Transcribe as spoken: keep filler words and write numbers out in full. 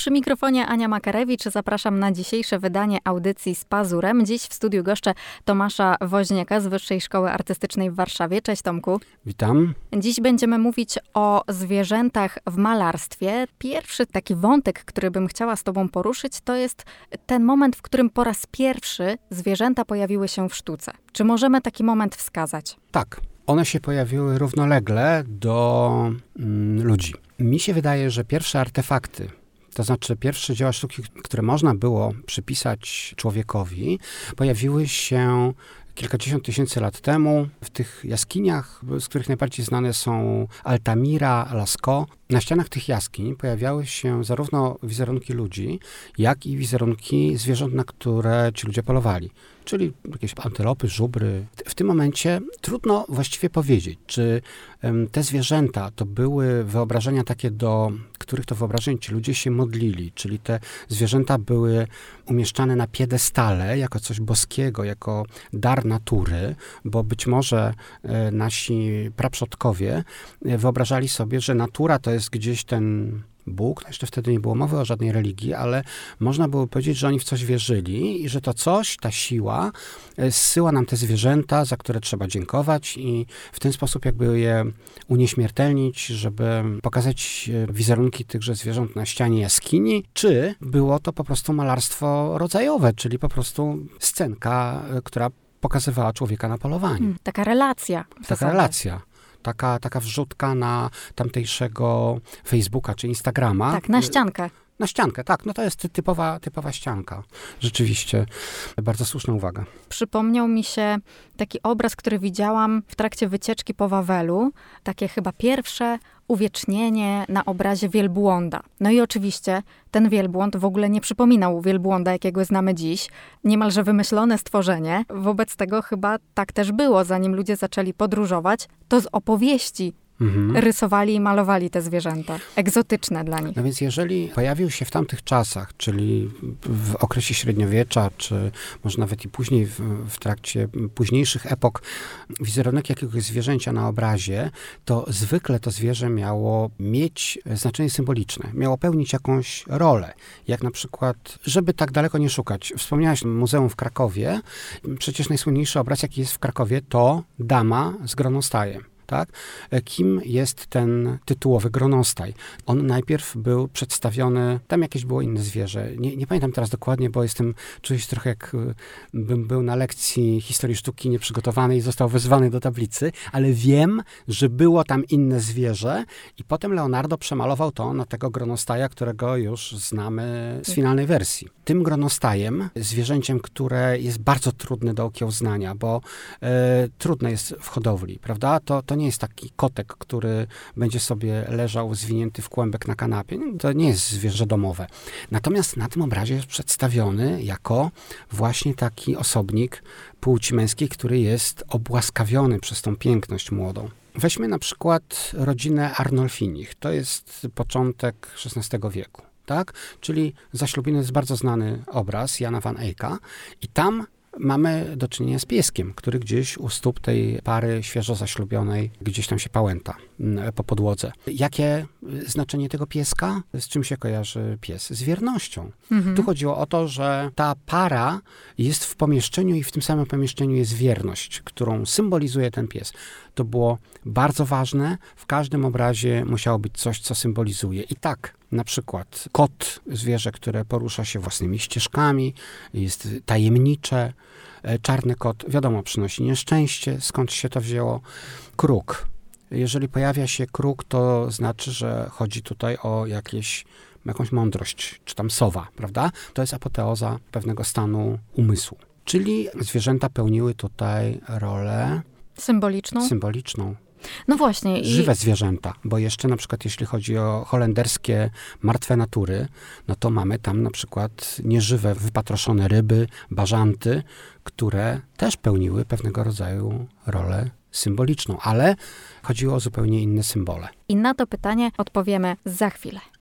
Przy mikrofonie Ania Makarewicz. Zapraszam na dzisiejsze wydanie audycji z Pazurem. Dziś w studiu goszczę Tomasza Woźniaka z Wyższej Szkoły Artystycznej w Warszawie. Cześć Tomku. Witam. Dziś będziemy mówić o zwierzętach w malarstwie. Pierwszy taki wątek, który bym chciała z tobą poruszyć, to jest ten moment, w którym po raz pierwszy zwierzęta pojawiły się w sztuce. Czy możemy taki moment wskazać? Tak. One się pojawiły równolegle do mm, ludzi. Mi się wydaje, że pierwsze artefakty, to znaczy pierwsze dzieła sztuki, które można było przypisać człowiekowi, pojawiły się kilkadziesiąt tysięcy lat temu w tych jaskiniach, z których najbardziej znane są Altamira, Lascaux. Na ścianach tych jaskiń pojawiały się zarówno wizerunki ludzi, jak i wizerunki zwierząt, na które ci ludzie polowali. Czyli jakieś antylopy, żubry. W tym momencie trudno właściwie powiedzieć, czy um, te zwierzęta to były wyobrażenia takie, do których to wyobrażeń ci ludzie się modlili. Czyli te zwierzęta były umieszczane na piedestale jako coś boskiego, jako dar natury, bo być może e, nasi praprzodkowie wyobrażali sobie, że natura to jest gdzieś ten Bóg. No jeszcze wtedy nie było mowy o żadnej religii, ale można było powiedzieć, że oni w coś wierzyli i że to coś, ta siła zsyła nam te zwierzęta, za które trzeba dziękować i w ten sposób jakby je unieśmiertelnić, żeby pokazać wizerunki tychże zwierząt na ścianie jaskini, czy było to po prostu malarstwo rodzajowe, czyli po prostu scenka, która pokazywała człowieka na polowaniu. Hmm, taka relacja. Taka relacja. Taka, taka wrzutka na tamtejszego Facebooka czy Instagrama. Tak, na ściankę. Na ściankę, tak. No to jest typowa, typowa ścianka. Rzeczywiście. Bardzo słuszna uwaga. Przypomniał mi się taki obraz, który widziałam w trakcie wycieczki po Wawelu. Takie chyba pierwsze uwiecznienie na obrazie wielbłąda. No i oczywiście ten wielbłąd w ogóle nie przypominał wielbłąda, jakiego znamy dziś. Niemalże wymyślone stworzenie. Wobec tego chyba tak też było, zanim ludzie zaczęli podróżować, to z opowieści Mhm. rysowali i malowali te zwierzęta. Egzotyczne dla nich. No więc jeżeli pojawił się w tamtych czasach, czyli w okresie średniowiecza, czy może nawet i później, w, w trakcie późniejszych epok, wizerunek jakiegoś zwierzęcia na obrazie, to zwykle to zwierzę miało mieć znaczenie symboliczne. Miało pełnić jakąś rolę. Jak na przykład, żeby tak daleko nie szukać. Wspomniałaś o muzeum w Krakowie. Przecież najsłynniejszy obraz, jaki jest w Krakowie, to dama z gronostajem. Tak? Kim jest ten tytułowy gronostaj? On najpierw był przedstawiony, tam jakieś było inne zwierzę. Nie, nie pamiętam teraz dokładnie, bo jestem, czuję się trochę jak bym był na lekcji historii sztuki nieprzygotowany i został wezwany do tablicy, ale wiem, że było tam inne zwierzę i potem Leonardo przemalował to na tego gronostaja, którego już znamy z finalnej wersji. Tym gronostajem, zwierzęciem, które jest bardzo trudne do okiełznania, bo e, trudne jest w hodowli, prawda? To, to nie jest taki kotek, który będzie sobie leżał zwinięty w kłębek na kanapie. To nie jest zwierzę domowe. Natomiast na tym obrazie jest przedstawiony jako właśnie taki osobnik płci męskiej, który jest obłaskawiony przez tą piękność młodą. Weźmy na przykład rodzinę Arnolfinich. To jest początek szesnastego wieku. Tak? Czyli zaślubiny jest bardzo znany obraz Jana van Eycka i tam mamy do czynienia z pieskiem, który gdzieś u stóp tej pary świeżo zaślubionej gdzieś tam się pałęta po podłodze. Jakie znaczenie tego pieska? Z czym się kojarzy pies? Z wiernością. Mhm. Tu chodziło o to, że ta para jest w pomieszczeniu i w tym samym pomieszczeniu jest wierność, którą symbolizuje ten pies. To było bardzo ważne. W każdym obrazie musiało być coś, co symbolizuje. I tak, na przykład kot, zwierzę, które porusza się własnymi ścieżkami, jest tajemnicze. Czarny kot, wiadomo, przynosi nieszczęście. Skąd się to wzięło? Kruk. Jeżeli pojawia się kruk, to znaczy, że chodzi tutaj o jakieś, jakąś mądrość, czy tam sowa, prawda? To jest apoteoza pewnego stanu umysłu. Czyli zwierzęta pełniły tutaj rolę symboliczną. Symboliczną. No właśnie. Żywe I... zwierzęta, bo jeszcze na przykład jeśli chodzi o holenderskie martwe natury, no to mamy tam na przykład nieżywe, wypatroszone ryby, bażanty, które też pełniły pewnego rodzaju rolę symboliczną, ale chodziło o zupełnie inne symbole. I na to pytanie odpowiemy za chwilę.